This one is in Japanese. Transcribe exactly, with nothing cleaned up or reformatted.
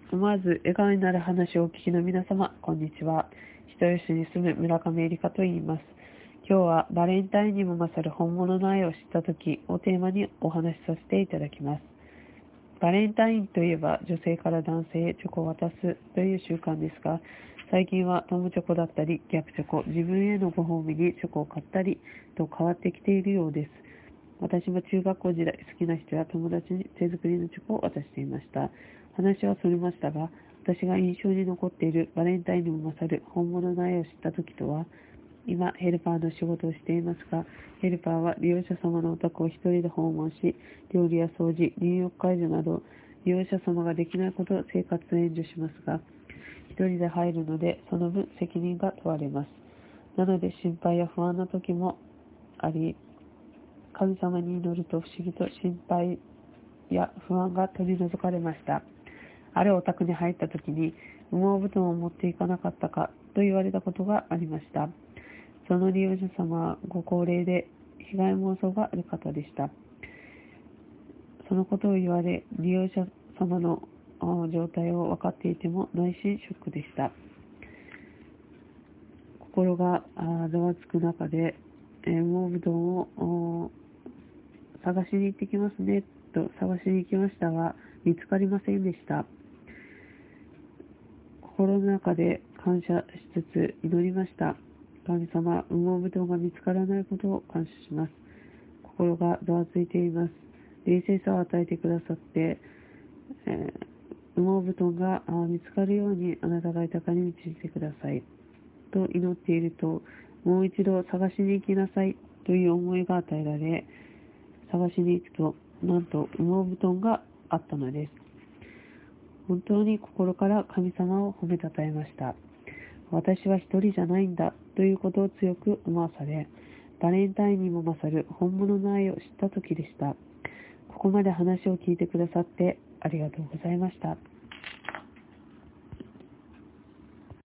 思わず笑顔になる話をお聞きの皆様、こんにちは。人吉に住む村上えりかと言います。今日はバレンタインにも勝る本物の愛を知ったときをテーマにお話しさせていただきます。バレンタインといえば女性から男性へチョコを渡すという習慣ですが、最近は友チョコだったり逆チョコ、自分へのご褒美にチョコを買ったりと変わってきているようです。私も中学校時代、好きな人や友達に手作りのチョコを渡していました。話はそれましたが、私が印象に残っているバレンタインにも勝る本物の愛を知った時とは、今ヘルパーの仕事をしていますが、ヘルパーは利用者様のお宅を一人で訪問し、料理や掃除、入浴介助など利用者様ができないことを生活を援助しますが、一人で入るのでその分責任が問われます。なので心配や不安な時もあり、神様に祈ると不思議と心配や不安が取り除かれました。あるお宅に入った時に羽毛布団を持っていかなかったかと言われたことがありました。その利用者様はご高齢で被害妄想がある方でした。そのことを言われ、利用者様の状態を分かっていても内心ショックでした。心がざわつく中で、羽毛布団を探しに行ってきますねと探しに行きましたが、見つかりませんでした。心の中で感謝しつつ祈りました。神様、羽毛布団が見つからないことを感謝します。心がざわついています。冷静さを与えてくださって、えー、羽毛布団が見つかるようにあなたが豊かに導いてくださいと祈っていると、もう一度探しに行きなさいという思いが与えられ、探しに行くと、なんと羽毛布団があったのです。本当に心から神様を褒めたたえました。私は一人じゃないんだということを強く思わされ、バレンタインにも勝る本物の愛を知った時でした。ここまで話を聞いてくださってありがとうございました。